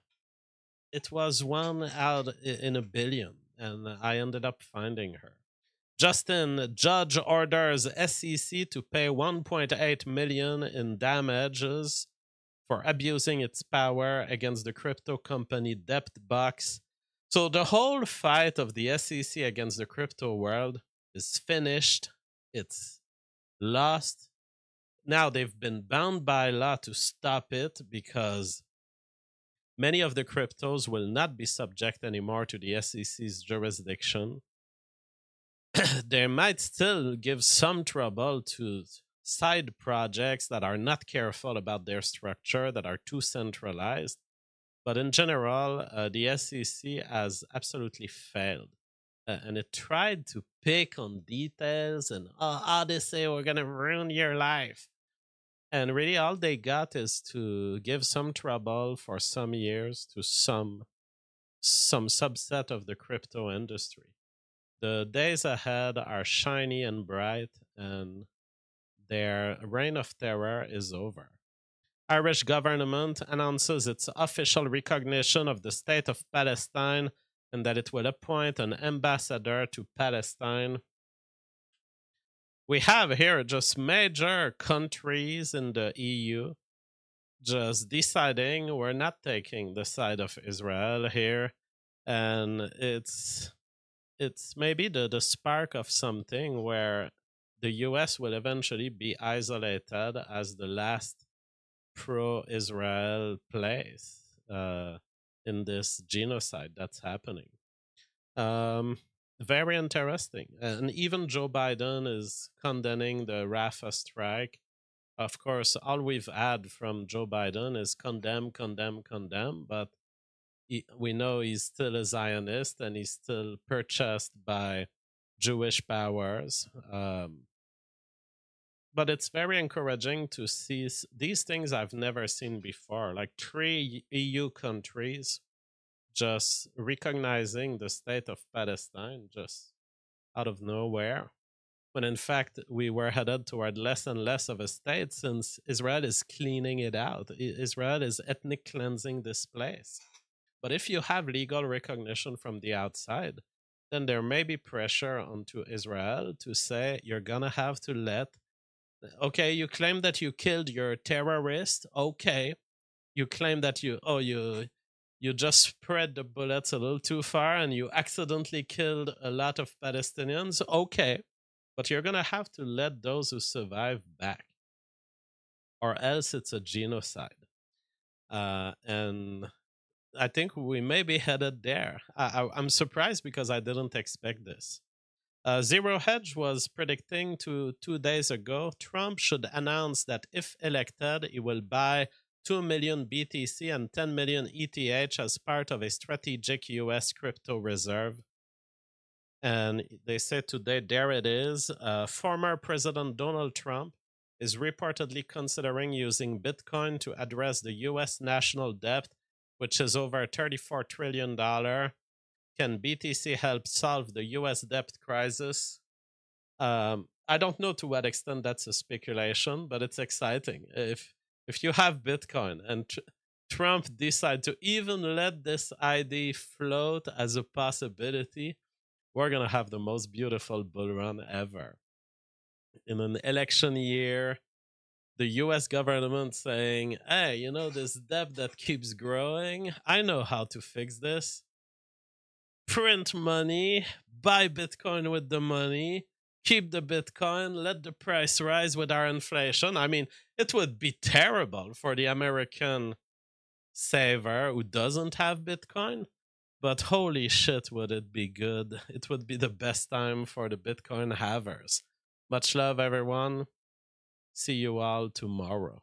one out in a billion, and I ended up finding her. Justin, judge orders SEC to pay 1.8 million in damages for abusing its power against the crypto company DebtBox. So the whole fight of the SEC against the crypto world is finished. It's lost. Now they've been bound by law to stop it because many of the cryptos will not be subject anymore to the SEC's jurisdiction. They might still give some trouble to side projects that are not careful about their structure, that are too centralized. But in general, the SEC has absolutely failed. And it tried to pick on details and, they say we're going to ruin your life. And really all they got is to give some trouble for some years to some subset of the crypto industry. The days ahead are shiny and bright, and their reign of terror is over. Irish government announces its official recognition of the state of Palestine and that it will appoint an ambassador to Palestine. We have here just major countries in the EU just deciding we're not taking the side of Israel here, and it's maybe the spark of something where the US will eventually be isolated as the last pro-Israel place in this genocide that's happening. Very interesting. And even Joe Biden is condemning the Rafah strike. Of course, all we've had from Joe Biden is condemn, but we know he's still a Zionist and he's still purchased by Jewish powers. But it's very encouraging to see these things I've never seen before, like 3 EU countries just recognizing the state of Palestine just out of nowhere, when in fact we were headed toward less and less of a state since Israel is cleaning it out. Israel is ethnic cleansing this place. But if you have legal recognition from the outside, then there may be pressure onto Israel to say you're gonna have to let. Okay, you claim that you killed your terrorist. Okay, you claim that you just spread the bullets a little too far and you accidentally killed a lot of Palestinians. Okay, but you're gonna have to let those who survive back, or else it's a genocide. And I think we may be headed there. I'm surprised because I didn't expect this. Zero Hedge was predicting 2 days ago Trump should announce that if elected, he will buy 2 million BTC and 10 million ETH as part of a strategic US crypto reserve. And they say today, there it is. Former President Donald Trump is reportedly considering using Bitcoin to address the US national debt, which is over $34 trillion. Can BTC help solve the US debt crisis? I don't know to what extent that's a speculation, but it's exciting. If you have Bitcoin and Trump decide to even let this idea float as a possibility, we're going to have the most beautiful bull run ever. In an election year, the US government saying, hey, you know, this debt that keeps growing, I know how to fix this. Print money, buy Bitcoin with the money, keep the Bitcoin, let the price rise with our inflation. I mean, it would be terrible for the American saver who doesn't have Bitcoin, but holy shit, would it be good. It would be the best time for the Bitcoin havers. Much love, everyone. See you all tomorrow.